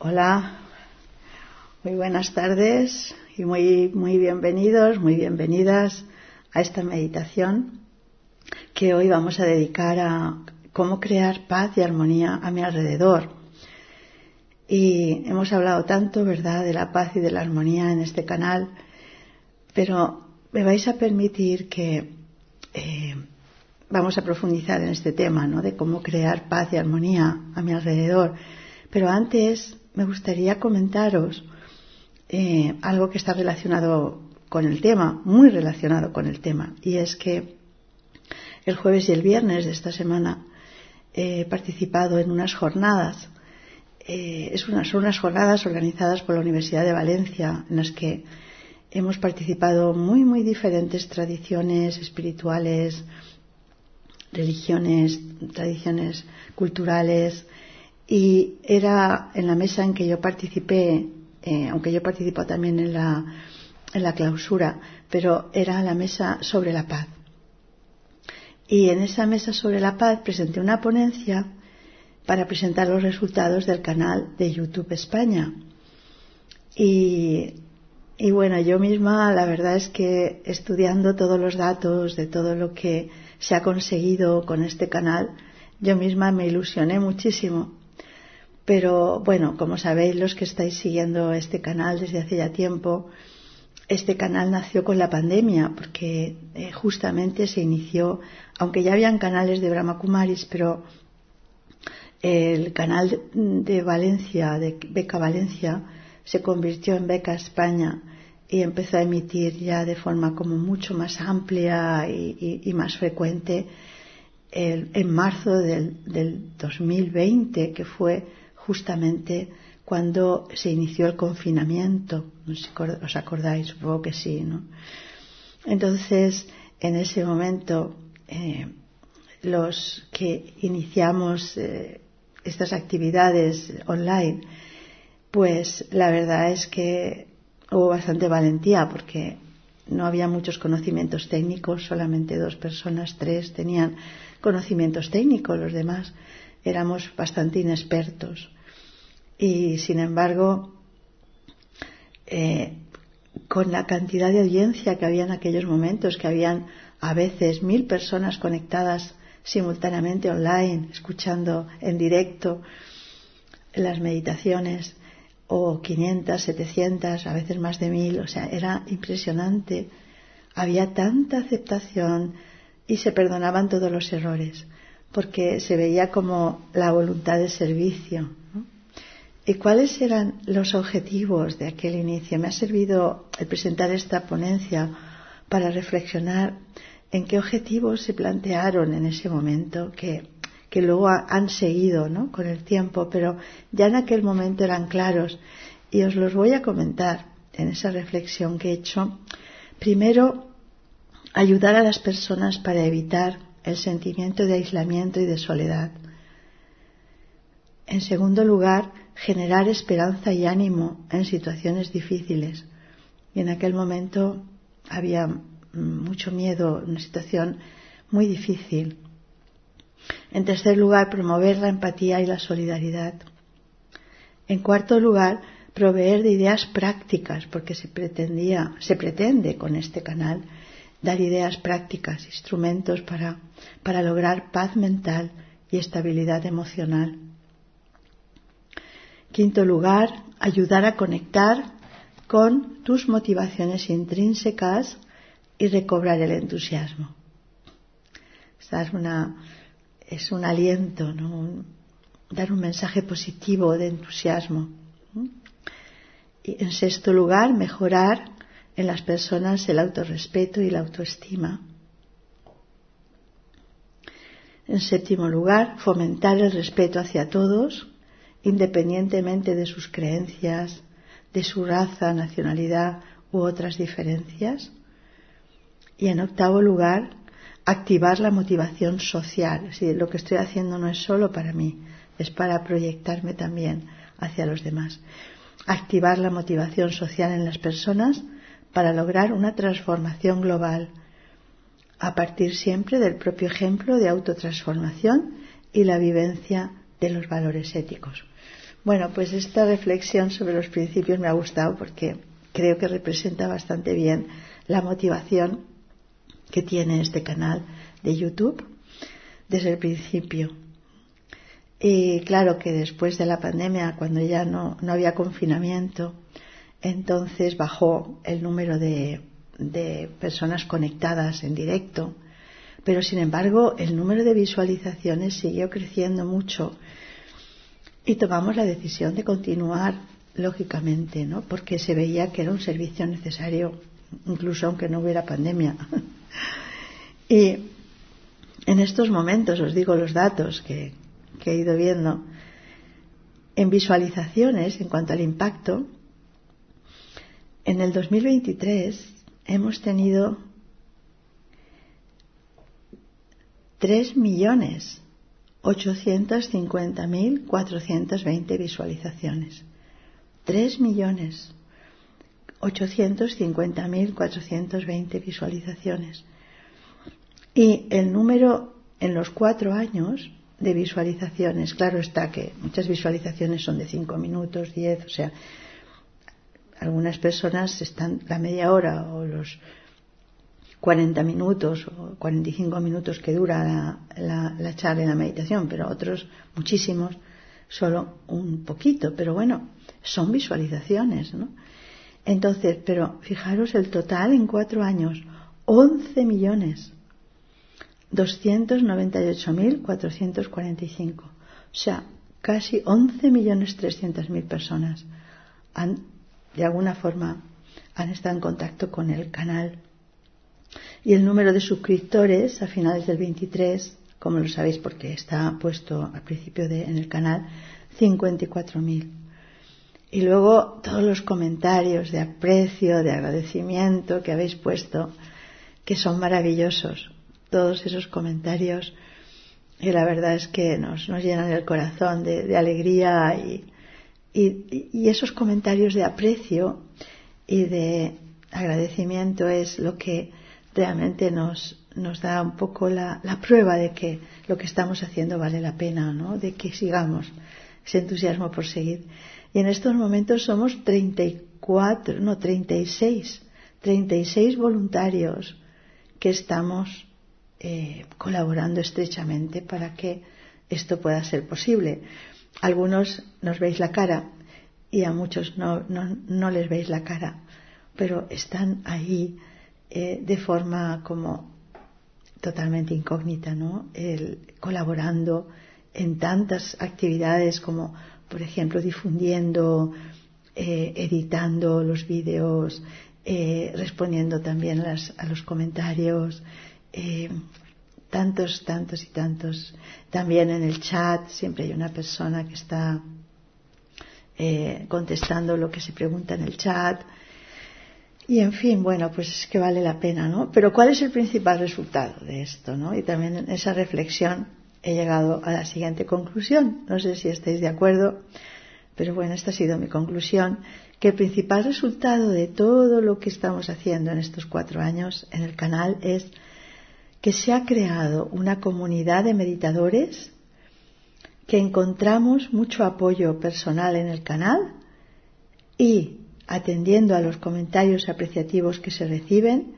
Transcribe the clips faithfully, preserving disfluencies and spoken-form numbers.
Hola, muy buenas tardes y muy, muy bienvenidos, muy bienvenidas a esta meditación que hoy vamos a dedicar a cómo crear paz y armonía a mi alrededor. Y hemos hablado tanto, ¿verdad?, de la paz y de la armonía en este canal, pero me vais a permitir que eh, vamos a profundizar en este tema, ¿no?, de cómo crear paz y armonía a mi alrededor. Pero antes me gustaría comentaros eh, algo que está relacionado con el tema, muy relacionado con el tema, y es que el jueves y el viernes de esta semana he participado en unas jornadas, eh, es una, son unas jornadas organizadas por la Universidad de Valencia, en las que hemos participado muy, muy diferentes tradiciones espirituales, religiones, tradiciones culturales. Y era en la mesa en que yo participé, eh, aunque yo participo también en la, en la clausura, pero era la mesa sobre la paz. Y en esa mesa sobre la paz presenté una ponencia para presentar los resultados del canal de YouTube España. Y, y bueno, yo misma, la verdad es que estudiando todos los datos de todo lo que se ha conseguido con este canal, yo misma me ilusioné muchísimo. Pero bueno, como sabéis los que estáis siguiendo este canal desde hace ya tiempo, este canal nació con la pandemia porque eh, justamente se inició, aunque ya habían canales de Brahma Kumaris, pero el canal de Valencia, de Beca Valencia, se convirtió en Beca España y empezó a emitir ya de forma como mucho más amplia y, y, y más frecuente el, en marzo del, del dos mil veinte, que fue justamente cuando se inició el confinamiento. No sé si os acordáis, supongo que sí, ¿no? Entonces, en ese momento, eh, los que iniciamos eh, estas actividades online, pues la verdad es que hubo bastante valentía, porque no había muchos conocimientos técnicos, solamente dos personas, tres tenían conocimientos técnicos, los demás éramos bastante inexpertos. Y sin embargo, eh, con la cantidad de audiencia que había en aquellos momentos, que habían a veces mil personas conectadas simultáneamente online, escuchando en directo las meditaciones, o quinientas, setecientas, a veces más de mil, o sea, era impresionante. Había tanta aceptación y se perdonaban todos los errores, porque se veía como la voluntad de servicio, ¿no? ¿Y cuáles eran los objetivos de aquel inicio? Me ha servido el presentar esta ponencia para reflexionar en qué objetivos se plantearon en ese momento, que, que luego ha, han seguido, ¿no?, con el tiempo, pero ya en aquel momento eran claros, y os los voy a comentar en esa reflexión que he hecho. Primero, ayudar a las personas para evitar el sentimiento de aislamiento y de soledad. En segundo lugar, generar esperanza y ánimo en situaciones difíciles. Y en aquel momento había mucho miedo, una situación muy difícil. En tercer lugar, promover la empatía y la solidaridad. En cuarto lugar, proveer de ideas prácticas, porque se pretendía, se pretende con este canal dar ideas prácticas, instrumentos para, para lograr paz mental y estabilidad emocional. Quinto lugar, ayudar a conectar con tus motivaciones intrínsecas y recobrar el entusiasmo. Esta es, una, es un aliento, ¿no?, un, dar un mensaje positivo de entusiasmo. Y en sexto lugar, mejorar en las personas el autorrespeto y la autoestima. En séptimo lugar, fomentar el respeto hacia todos, independientemente de sus creencias, de su raza, nacionalidad u otras diferencias. Y en octavo lugar, activar la motivación social. Es decir, lo que estoy haciendo no es solo para mí, es para proyectarme también hacia los demás. Activar la motivación social en las personas para lograr una transformación global, a partir siempre del propio ejemplo de autotransformación y la vivencia de los valores éticos. Bueno, pues esta reflexión sobre los principios me ha gustado porque creo que representa bastante bien la motivación que tiene este canal de YouTube desde el principio. Y claro que después de la pandemia, cuando ya no, no había confinamiento, entonces bajó el número de, de personas conectadas en directo, pero sin embargo el número de visualizaciones siguió creciendo mucho y tomamos la decisión de continuar, lógicamente, ¿no? Porque se veía que era un servicio necesario, incluso aunque no hubiera pandemia. Y en estos momentos, os digo los datos que, que he ido viendo, en visualizaciones, en cuanto al impacto, en el dos mil veintitrés hemos tenido tres millones ochocientos cincuenta mil cuatrocientos veinte visualizaciones. tres millones ochocientos cincuenta mil cuatrocientos veinte visualizaciones. Y el número en los cuatro años de visualizaciones, claro está que muchas visualizaciones son de cinco minutos, diez, o sea, algunas personas están la media hora o los cuarenta minutos o cuarenta y cinco minutos que dura la, la, la charla y la meditación, pero otros, muchísimos, solo un poquito, pero bueno, son visualizaciones, ¿no? Entonces, pero fijaros el total en cuatro años, once millones doscientos noventa y ocho mil cuatrocientos cuarenta y cinco, o sea, casi once millones trescientos mil personas han, de alguna forma, han estado en contacto con el canal. Y el número de suscriptores a finales del veintitrés, como lo sabéis porque está puesto al principio de, en el canal, cincuenta y cuatro mil. Y luego todos los comentarios de aprecio, de agradecimiento que habéis puesto, que son maravillosos. Todos esos comentarios, y la verdad es que nos, nos llenan el corazón de, de alegría y, y, y esos comentarios de aprecio y de agradecimiento es lo que realmente nos, nos da un poco la, la prueba de que lo que estamos haciendo vale la pena, ¿no? De que sigamos ese entusiasmo por seguir. Y en estos momentos somos treinta y cuatro, no, treinta y seis, treinta y seis voluntarios que estamos eh, colaborando estrechamente para que esto pueda ser posible. Algunos nos veis la cara y a muchos no, no, no les veis la cara, pero están ahí Eh, de forma como totalmente incógnita, ¿no? El, colaborando en tantas actividades como, por ejemplo, difundiendo, eh, editando los vídeos, eh, respondiendo también a, las, a los comentarios, eh, tantos, tantos y tantos. También en el chat siempre hay una persona que está eh, contestando lo que se pregunta en el chat. Y en fin, bueno, pues es que vale la pena, ¿no? Pero ¿cuál es el principal resultado de esto, ¿no? Y también en esa reflexión he llegado a la siguiente conclusión. No sé si estáis de acuerdo, pero bueno, esta ha sido mi conclusión, que el principal resultado de todo lo que estamos haciendo en estos cuatro años en el canal es que se ha creado una comunidad de meditadores, que encontramos mucho apoyo personal en el canal y atendiendo a los comentarios apreciativos que se reciben,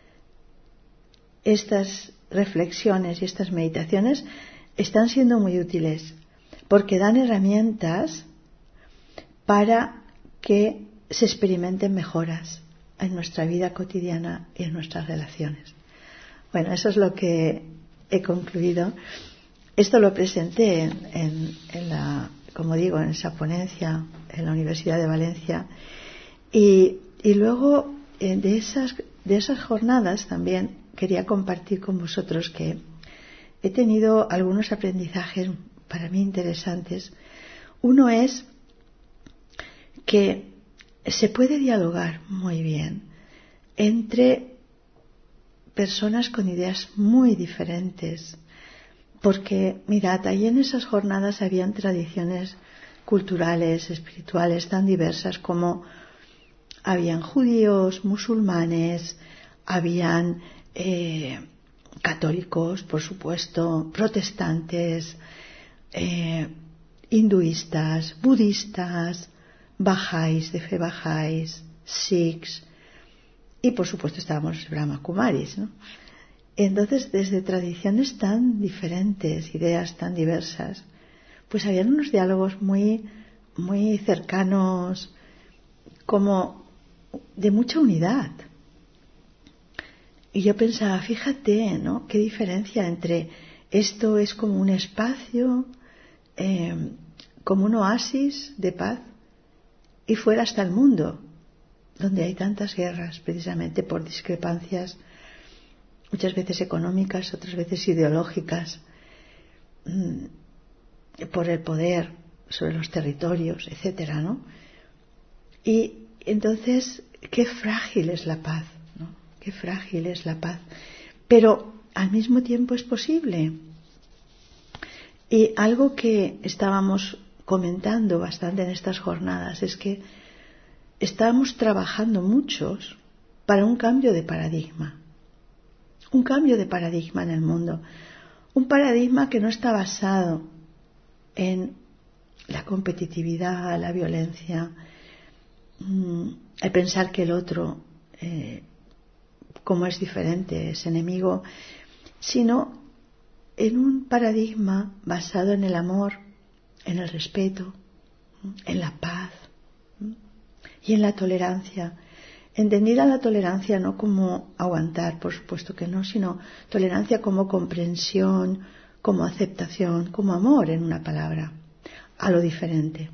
estas reflexiones y estas meditaciones están siendo muy útiles porque dan herramientas para que se experimenten mejoras en nuestra vida cotidiana y en nuestras relaciones. Bueno, eso es lo que he concluido. Esto lo presenté en, en, en la, como digo, en esa ponencia en la Universidad de Valencia. Y, y luego eh, de esas de esas jornadas también quería compartir con vosotros que he tenido algunos aprendizajes para mí interesantes. Uno es que se puede dialogar muy bien entre personas con ideas muy diferentes, porque mirad, ahí en esas jornadas habían tradiciones culturales, espirituales tan diversas como habían judíos, musulmanes, habían eh, católicos, por supuesto, protestantes, eh, hinduistas, budistas, bajáis, de fe bajáis, sikhs, y por supuesto estábamos los Brahma Kumaris, ¿no? Entonces, desde tradiciones tan diferentes, ideas tan diversas, pues habían unos diálogos muy, muy cercanos, como de mucha unidad. Y yo pensaba, fíjate, ¿no? Qué diferencia entre esto es como un espacio, eh, como un oasis de paz, y fuera está el mundo, donde hay tantas guerras, precisamente por discrepancias, muchas veces económicas, otras veces ideológicas, mmm, por el poder sobre los territorios, etcétera, ¿no? Y entonces, qué frágil es la paz, ¿no? Qué frágil es la paz. Pero al mismo tiempo es posible. Y algo que estábamos comentando bastante en estas jornadas es que estamos trabajando muchos para un cambio de paradigma. Un cambio de paradigma en el mundo. Un paradigma que no está basado en la competitividad, la violencia, el pensar que el otro, eh, como es diferente, es enemigo, sino en un paradigma basado en el amor, en el respeto, en la paz y en la tolerancia. Entendida la tolerancia no como aguantar, por supuesto que no, sino tolerancia como comprensión, como aceptación, como amor, en una palabra, a lo diferente.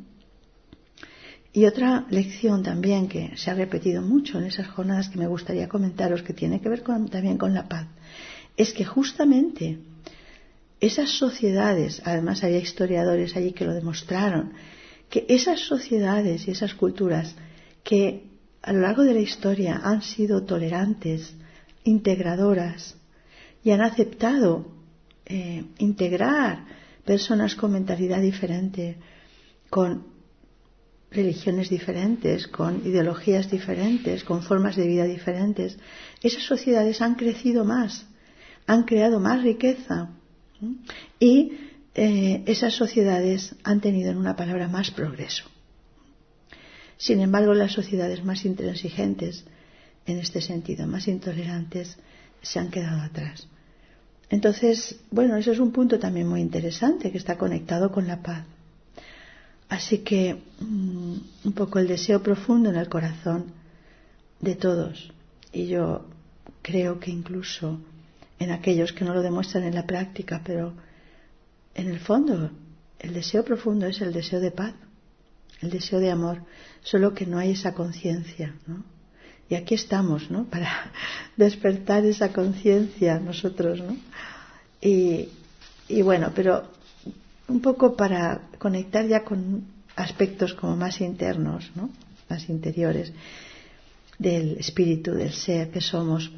Y otra lección también que se ha repetido mucho en esas jornadas que me gustaría comentaros, que tiene que ver con, también con la paz, es que justamente esas sociedades, además había historiadores allí que lo demostraron, que esas sociedades y esas culturas que a lo largo de la historia han sido tolerantes, integradoras y han aceptado eh, integrar personas con mentalidad diferente, con religiones diferentes, con ideologías diferentes, con formas de vida diferentes, esas sociedades han crecido más, han creado más riqueza y eh, esas sociedades han tenido, en una palabra, más progreso. Sin embargo, las sociedades más intransigentes, en este sentido, más intolerantes, se han quedado atrás. Entonces, bueno, eso es un punto también muy interesante que está conectado con la paz. Así que um, un poco el deseo profundo en el corazón de todos, y yo creo que incluso en aquellos que no lo demuestran en la práctica, pero en el fondo el deseo profundo es el deseo de paz, el deseo de amor, solo que no hay esa conciencia, ¿no? Y aquí estamos, ¿no? Para despertar esa conciencia nosotros, ¿no? Y, y bueno, pero un poco para conectar ya con aspectos como más internos, ¿no? Más interiores del espíritu, del ser que somos.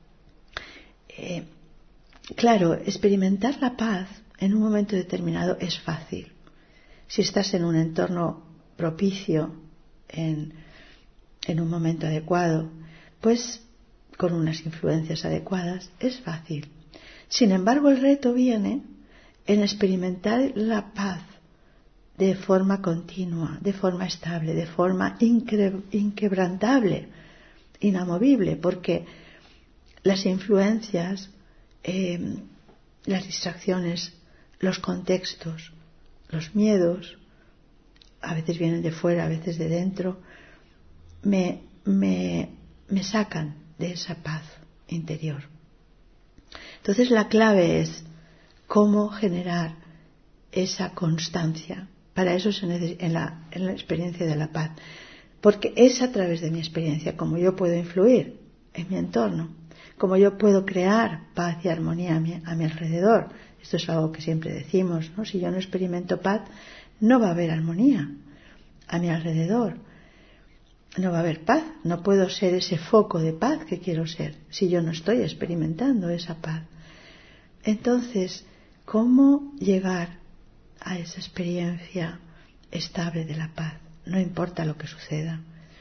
Eh, claro, experimentar la paz en un momento determinado es fácil. Si estás en un entorno propicio, en, en un momento adecuado, pues con unas influencias adecuadas, es fácil. Sin embargo, el reto viene en experimentar la paz de forma continua, de forma estable, de forma incre- inquebrantable, inamovible, porque las influencias, eh, las distracciones, los contextos, los miedos, a veces vienen de fuera, a veces de dentro, me, me, me sacan de esa paz interior. Entonces la clave es cómo generar esa constancia. Para eso se necesita en la, en la experiencia de la paz, porque es a través de mi experiencia como yo puedo influir en mi entorno, como yo puedo crear paz y armonía a mi, a mi alrededor. Esto es algo que siempre decimos, ¿no? Si yo no experimento paz, no va a haber armonía a mi alrededor, no va a haber paz, no puedo ser ese foco de paz que quiero ser si yo no estoy experimentando esa paz. Entonces, ¿cómo llegar a esa experiencia estable de la paz? No importa lo que suceda.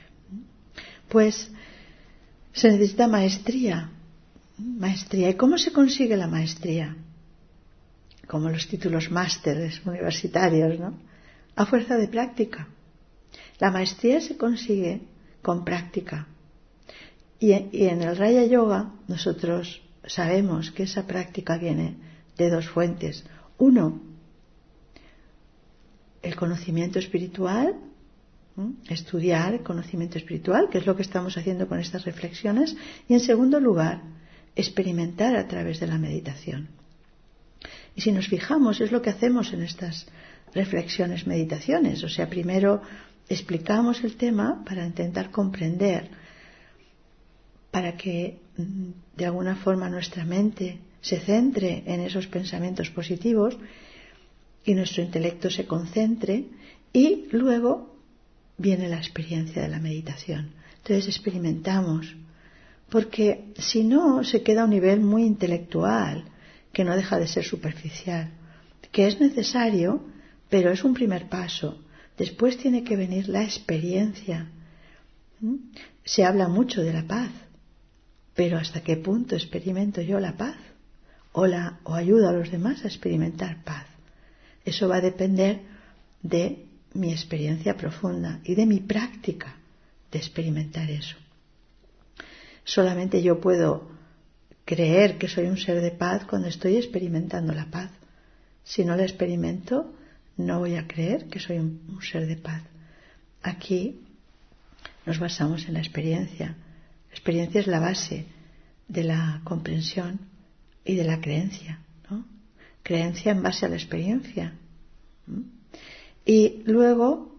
Pues se necesita maestría. Maestría. ¿Y cómo se consigue la maestría? como los títulos másteres universitarios, ¿no? A fuerza de práctica. La maestría se consigue con práctica. Y, y en el Raya Yoga nosotros sabemos que esa práctica viene de dos fuentes. Uno, el conocimiento espiritual, ¿eh? Estudiar el conocimiento espiritual, que es lo que estamos haciendo con estas reflexiones. Y en segundo lugar, experimentar a través de la meditación. Y si nos fijamos, es lo que hacemos en estas reflexiones, meditaciones. O sea, primero explicamos el tema para intentar comprender, para que de alguna forma nuestra mente se centre en esos pensamientos positivos y nuestro intelecto se concentre, y luego viene la experiencia de la meditación. Entonces experimentamos, porque si no se queda a un nivel muy intelectual, que no deja de ser superficial, que es necesario, pero es un primer paso. Después tiene que venir la experiencia. ¿Mm? Se habla mucho de la paz, pero ¿hasta qué punto experimento yo la paz? O, la, o ayudo a los demás a experimentar paz. Eso va a depender de mi experiencia profunda y de mi práctica de experimentar eso. Solamente yo puedo creer que soy un ser de paz cuando estoy experimentando la paz. Si no la experimento, no voy a creer que soy un, un ser de paz. Aquí nos basamos en la experiencia. La experiencia es la base de la comprensión y de la creencia, ¿no? Creencia en base a la experiencia. ¿Mm? Y luego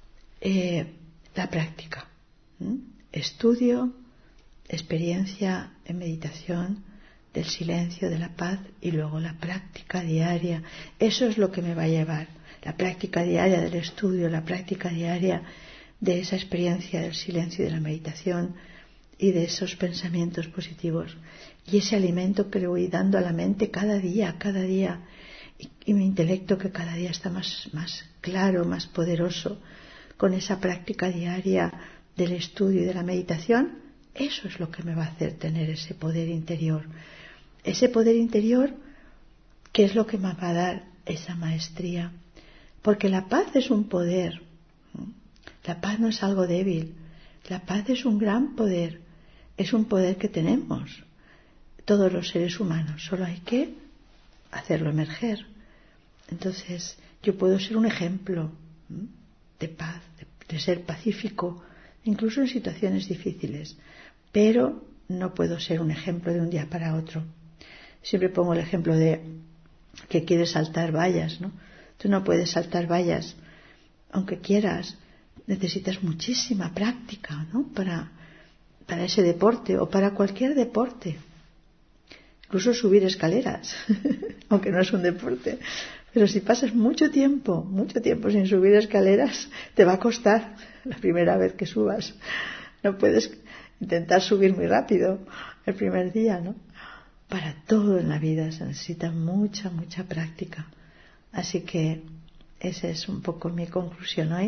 eh, la práctica. ¿Mm? Estudio, experiencia en meditación del silencio, de la paz, y luego la práctica diaria. Eso es lo que me va a llevar. La práctica diaria del estudio, la práctica diaria de esa experiencia del silencio y de la meditación y de esos pensamientos positivos. Y ese alimento que le voy dando a la mente cada día, cada día. Y, y mi intelecto que cada día está más, más claro, más poderoso, con esa práctica diaria del estudio y de la meditación. Eso es lo que me va a hacer tener ese poder interior. Ese poder interior que es lo que me va a dar esa maestría. Porque la paz es un poder. La paz no es algo débil. La paz es un gran poder. Es un poder que tenemos todos los seres humanos. Solo hay que hacerlo emerger. Entonces, yo puedo ser un ejemplo de paz, de, de ser pacífico, incluso en situaciones difíciles. Pero no puedo ser un ejemplo de un día para otro. Siempre pongo el ejemplo de que quieres saltar vallas, ¿no? Tú no puedes saltar vallas, aunque quieras. Necesitas muchísima práctica, ¿no? Para, para ese deporte o para cualquier deporte. Incluso subir escaleras, aunque no es un deporte. Pero si pasas mucho tiempo, mucho tiempo sin subir escaleras, te va a costar la primera vez que subas. No puedes intentar subir muy rápido el primer día, ¿no? Para todo en la vida se necesita mucha, mucha práctica. Así que esa es un poco mi conclusión hoy.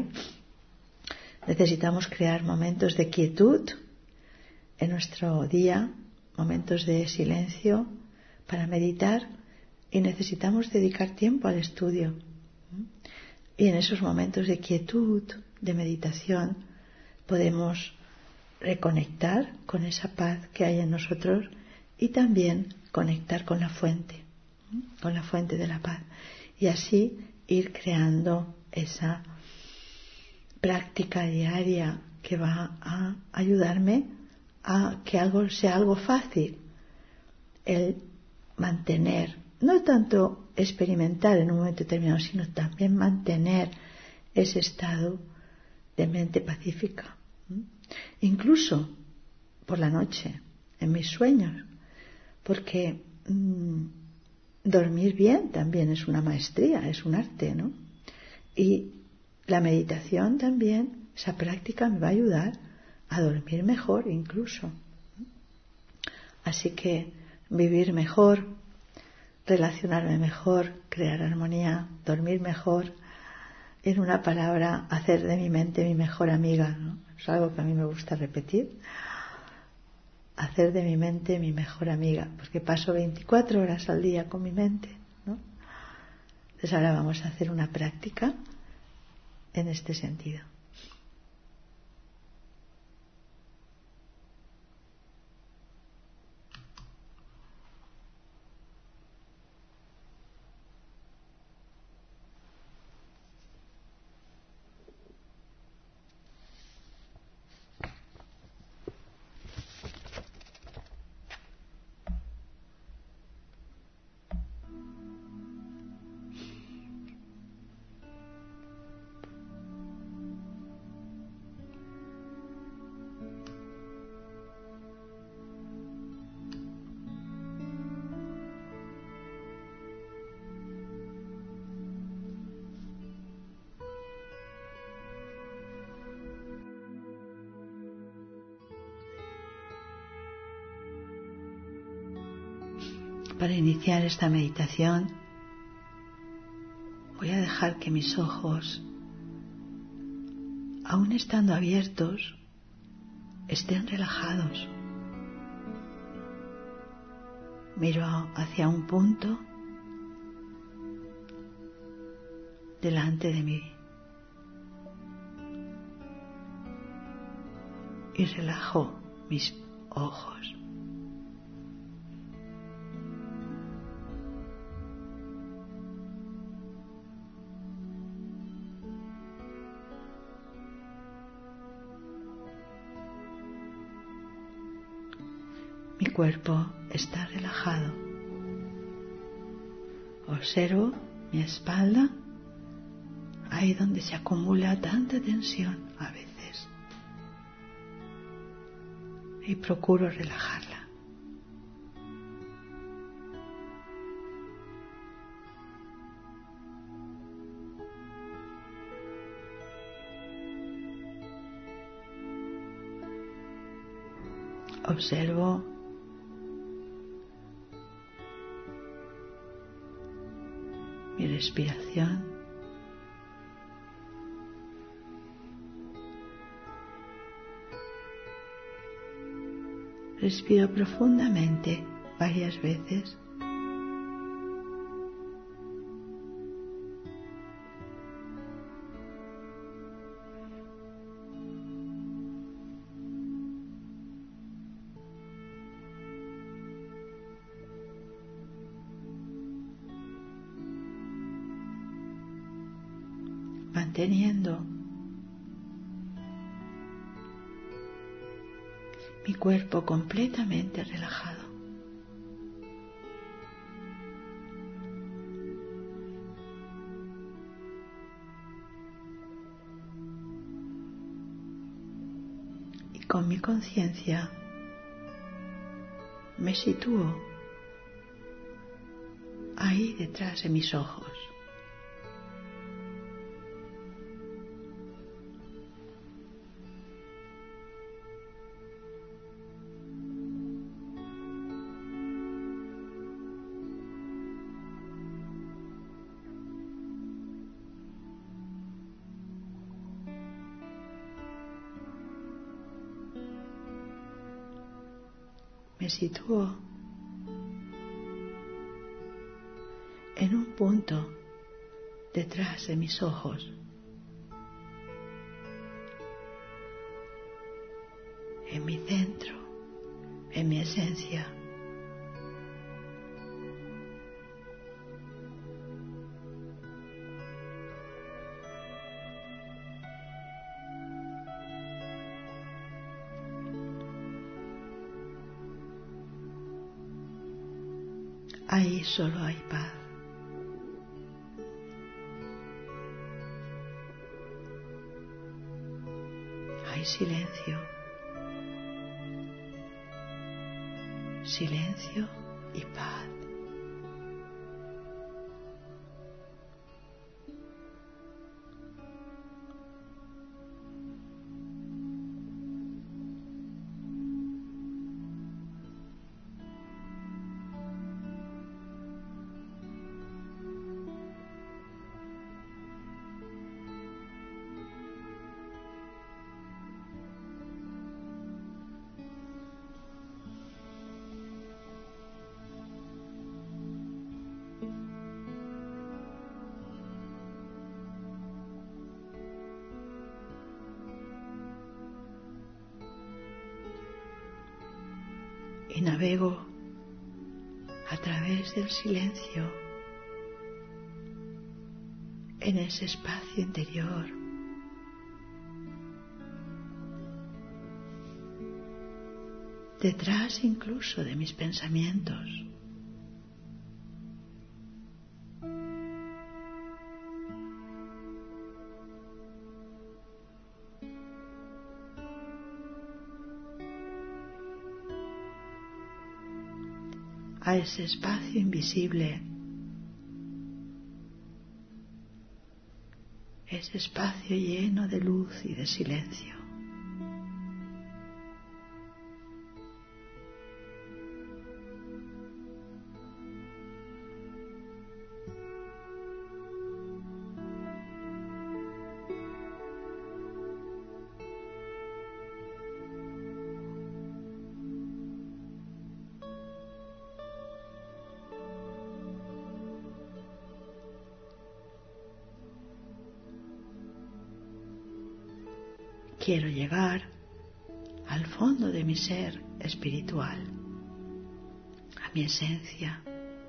Necesitamos crear momentos de quietud en nuestro día, momentos de silencio para meditar, y necesitamos dedicar tiempo al estudio. Y en esos momentos de quietud, de meditación, podemos reconectar con esa paz que hay en nosotros y también conectar con la fuente, con la fuente de la paz, y así ir creando esa práctica diaria que va a ayudarme a que algo sea algo fácil, el mantener, no tanto experimentar en un momento determinado, sino también mantener ese estado de mente pacífica, incluso por la noche, en mis sueños, porque mmm, dormir bien también es una maestría, es un arte, ¿no? Y la meditación también, esa práctica me va a ayudar a dormir mejor incluso. Así que vivir mejor, relacionarme mejor, crear armonía, dormir mejor, en una palabra, hacer de mi mente mi mejor amiga, ¿no? Es algo que a mí me gusta repetir. Hacer de mi mente mi mejor amiga, porque paso veinticuatro horas al día con mi mente, ¿no? Entonces ahora vamos a hacer una práctica en este sentido. Para iniciar esta meditación, voy a dejar que mis ojos, aún estando abiertos, estén relajados. Miro hacia un punto delante de mí y relajo mis ojos. Mi cuerpo está relajado. Observo mi espalda, ahí donde se acumula tanta tensión a veces, y procuro relajarla. Observo mi respiración. Respiro profundamente varias veces. Manteniendo mi cuerpo completamente relajado. Y con mi conciencia me sitúo ahí detrás de mis ojos. Me sitúo en un punto detrás de mis ojos, en mi centro, en mi esencia. Ahí solo hay paz. Hay silencio. Silencio y paz. y navego a través del silencio en ese espacio interior. Detrás incluso de mis pensamientos. A ese espacio invisible, ese espacio lleno de luz y de silencio. Quiero llegar al fondo de mi ser espiritual, a mi esencia,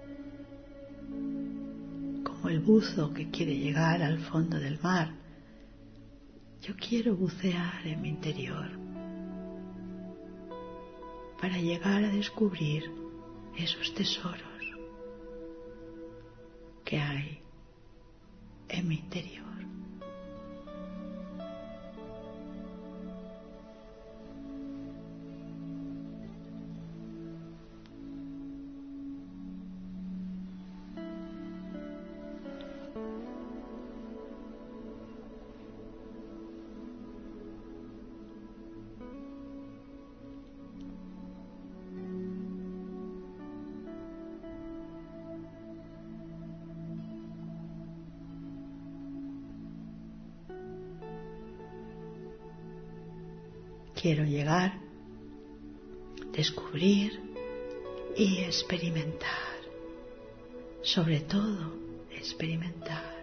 como el buzo que quiere llegar al fondo del mar. Yo quiero bucear en mi interior para llegar a descubrir esos tesoros que hay en mi interior. Quiero llegar, descubrir y experimentar, sobre todo experimentar.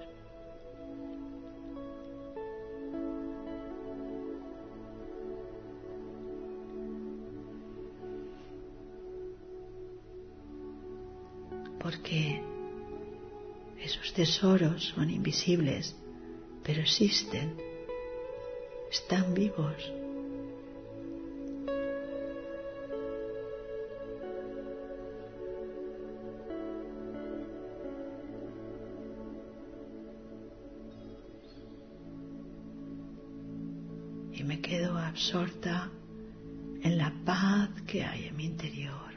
Porque esos tesoros son invisibles, pero existen, están vivos. Y me quedo absorta en la paz que hay en mi interior,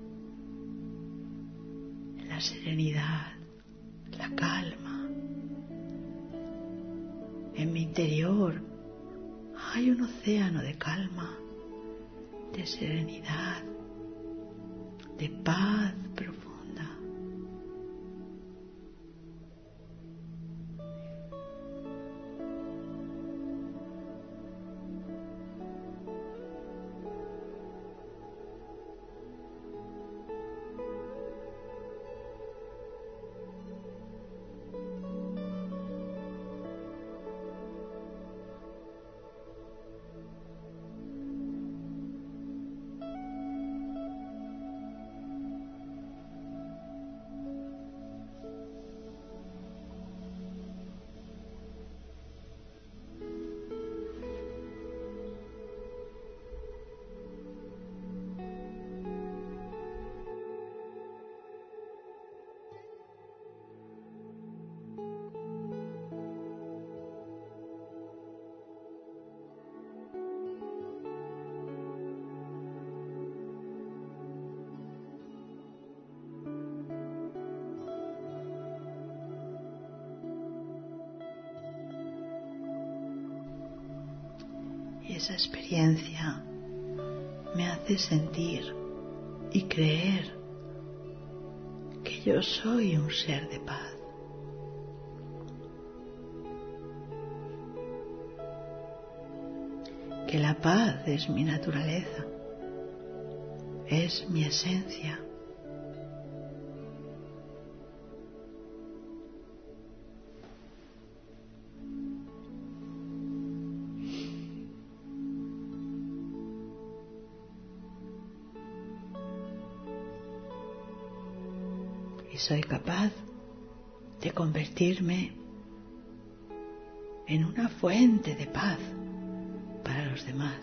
en la serenidad, la calma. En mi interior hay un océano de calma, de serenidad, de paz profunda. Y esa experiencia me hace sentir y creer que yo soy un ser de paz. Que la paz es mi naturaleza, es mi esencia. y soy capaz de convertirme en una fuente de paz para los demás.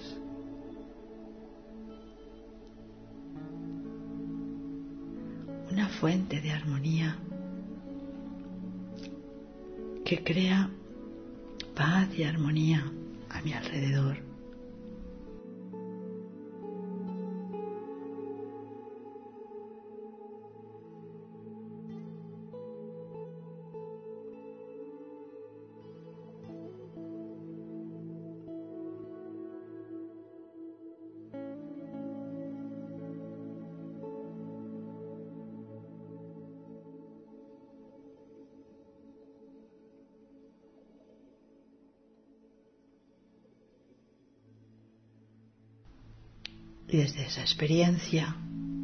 Una fuente de armonía que crea paz y armonía a mi alrededor. Y desde esa experiencia,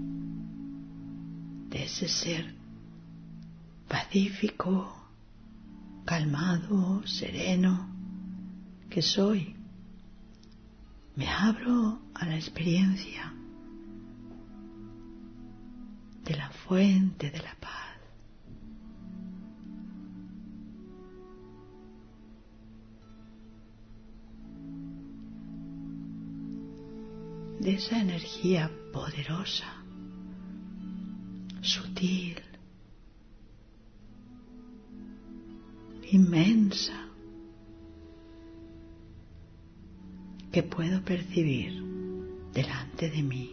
de ese ser pacífico, calmado, sereno, que soy, me abro a la experiencia de la fuente de la paz. De esa energía poderosa, sutil, inmensa, que puedo percibir delante de mí.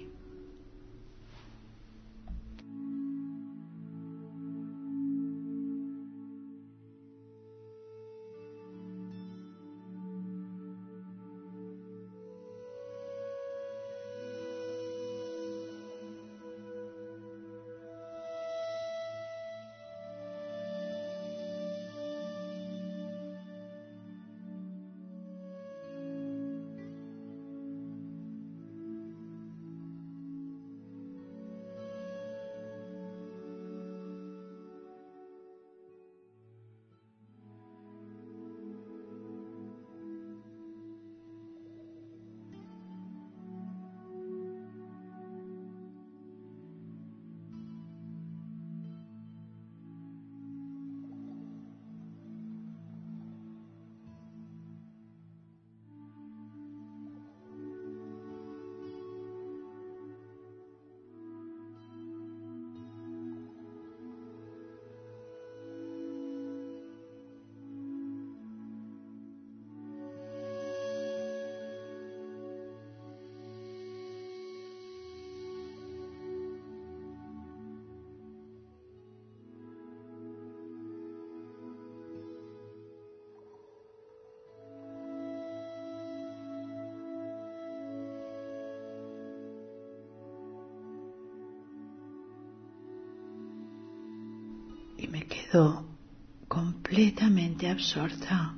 Y me quedo completamente absorta,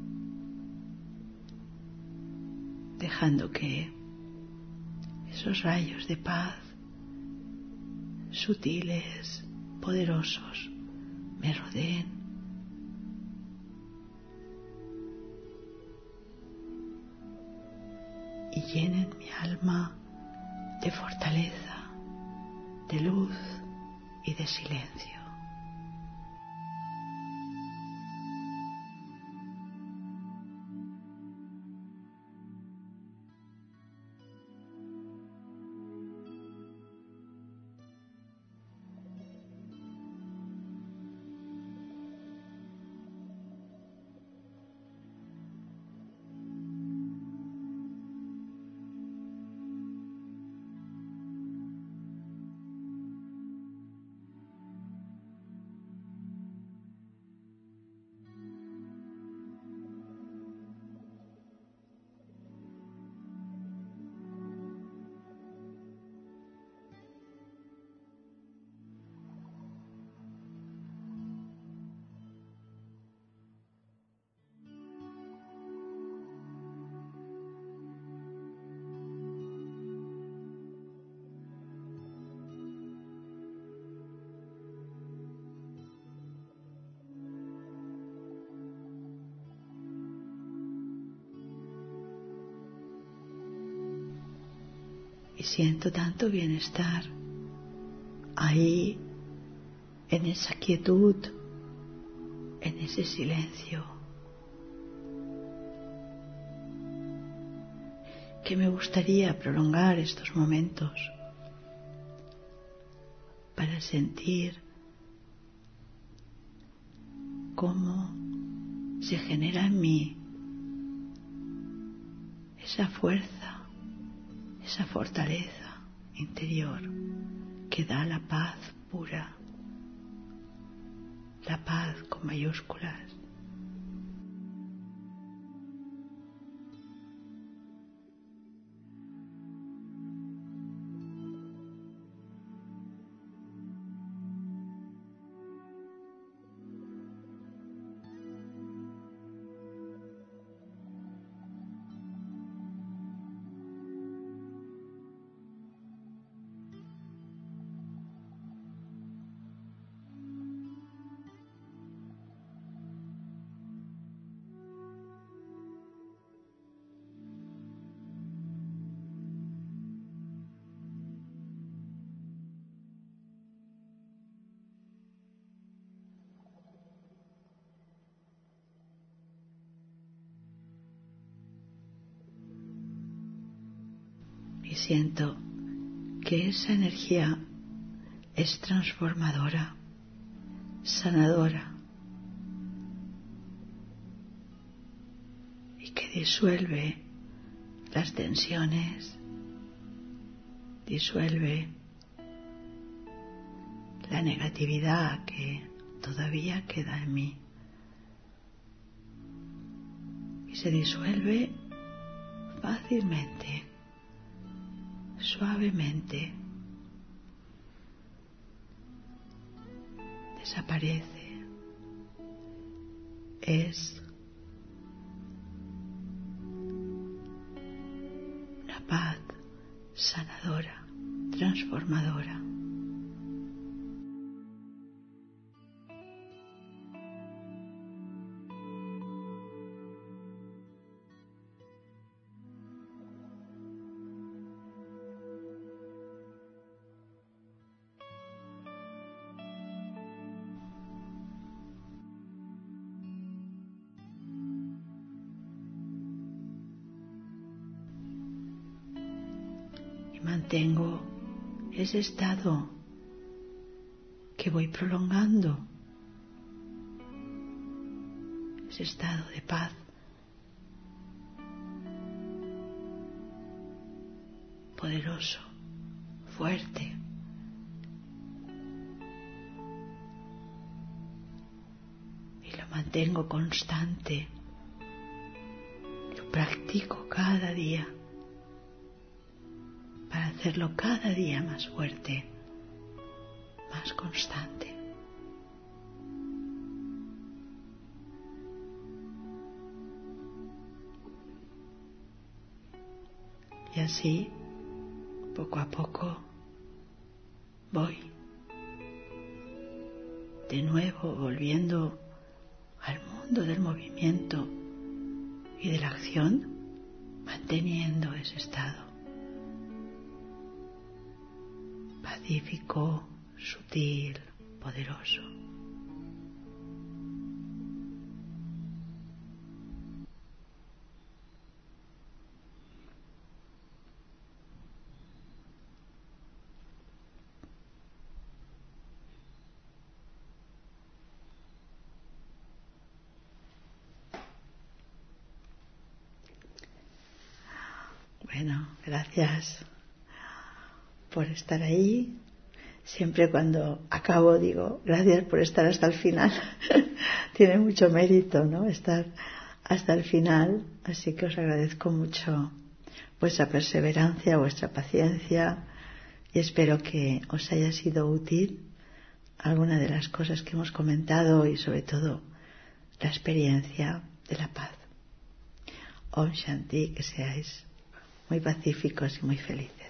dejando que esos rayos de paz, sutiles, poderosos, me rodeen. Y llenen mi alma de fortaleza, de luz y de silencio. Y siento tanto bienestar ahí, en esa quietud, en ese silencio, que me gustaría prolongar estos momentos para sentir cómo se genera en mí esa fuerza, esa fortaleza interior que da la paz pura, la paz con mayúsculas. Y siento que esa energía es transformadora, sanadora, y que disuelve las tensiones, disuelve la negatividad que todavía queda en mí. Y se disuelve fácilmente, suavemente. Desaparece. Es una paz sanadora, transformadora. Mantengo ese estado que voy prolongando, ese estado de paz, poderoso, fuerte. Y lo mantengo constante, lo practico cada día, para hacerlo cada día más fuerte, más constante. Y así, poco a poco, voy de nuevo volviendo al mundo del movimiento y de la acción, manteniendo ese estado pacífico, sutil, poderoso. Bueno, gracias por estar ahí. Siempre cuando acabo digo, gracias por estar hasta el final. Tiene mucho mérito, ¿no? Estar hasta el final. Así que os agradezco mucho vuestra perseverancia, vuestra paciencia, y espero que os haya sido útil alguna de las cosas que hemos comentado y sobre todo la experiencia de la paz. Om Shanti, que seáis muy pacíficos y muy felices.